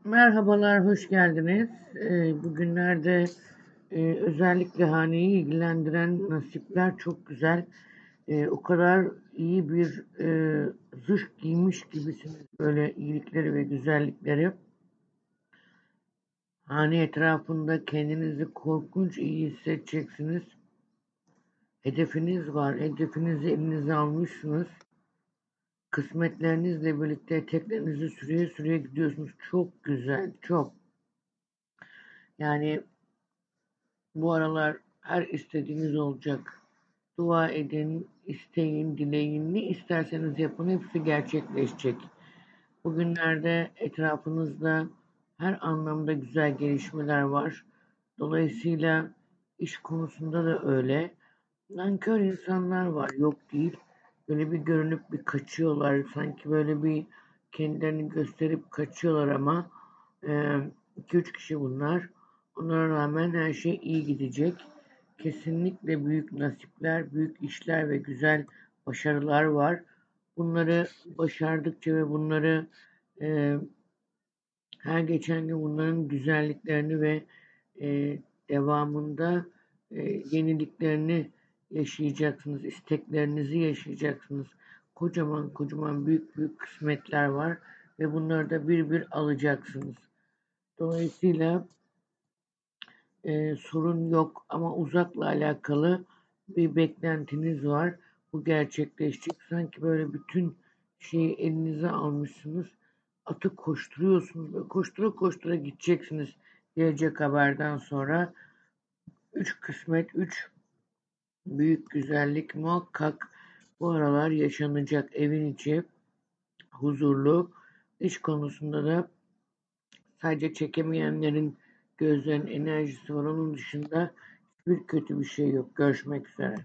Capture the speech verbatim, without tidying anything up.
Merhabalar, hoş geldiniz. Ee, bugünlerde e, özellikle haneyi ilgilendiren nasipler çok güzel. Ee, o kadar iyi bir e, zırh giymiş gibisiniz. Böyle iyilikleri ve güzellikleri. Hane etrafında kendinizi korkunç iyi hissedeceksiniz. Hedefiniz var. Hedefinizi elinize almışsınız. Kısmetlerinizle birlikte eteklerinizi sürüye sürüye gidiyorsunuz. Çok güzel, çok. Yani bu aralar her istediğiniz olacak. Dua edin, isteyin, dileyin, ne isterseniz yapın, hepsi gerçekleşecek. Bugünlerde etrafınızda her anlamda güzel gelişmeler var. Dolayısıyla iş konusunda da öyle. Nankör insanlar var, yok değil. Böyle bir görünüp bir kaçıyorlar. Sanki böyle bir kendilerini gösterip kaçıyorlar ama e, iki üç kişi bunlar. Ona rağmen her şey iyi gidecek. Kesinlikle büyük nasipler, büyük işler ve güzel başarılar var. Bunları başardıkça ve bunları e, her geçen gün bunların güzelliklerini ve e, devamında e, yeniliklerini yaşayacaksınız, isteklerinizi yaşayacaksınız. Kocaman kocaman büyük büyük kısmetler var ve bunları da bir bir alacaksınız. Dolayısıyla e, sorun yok ama uzakla alakalı bir beklentiniz var. Bu gerçekleşecek. Sanki böyle bütün şeyi elinize almışsınız. Atı koşturuyorsunuz. Böyle koştura koştura gideceksiniz gelecek haberden sonra. Üç kısmet, üç büyük güzellik muhakkak bu aralar yaşanacak. Evin içi huzurlu. İş konusunda da sadece çekemeyenlerin gözlerinin enerjisi var. Onun dışında hiçbir kötü bir şey yok. Görüşmek üzere.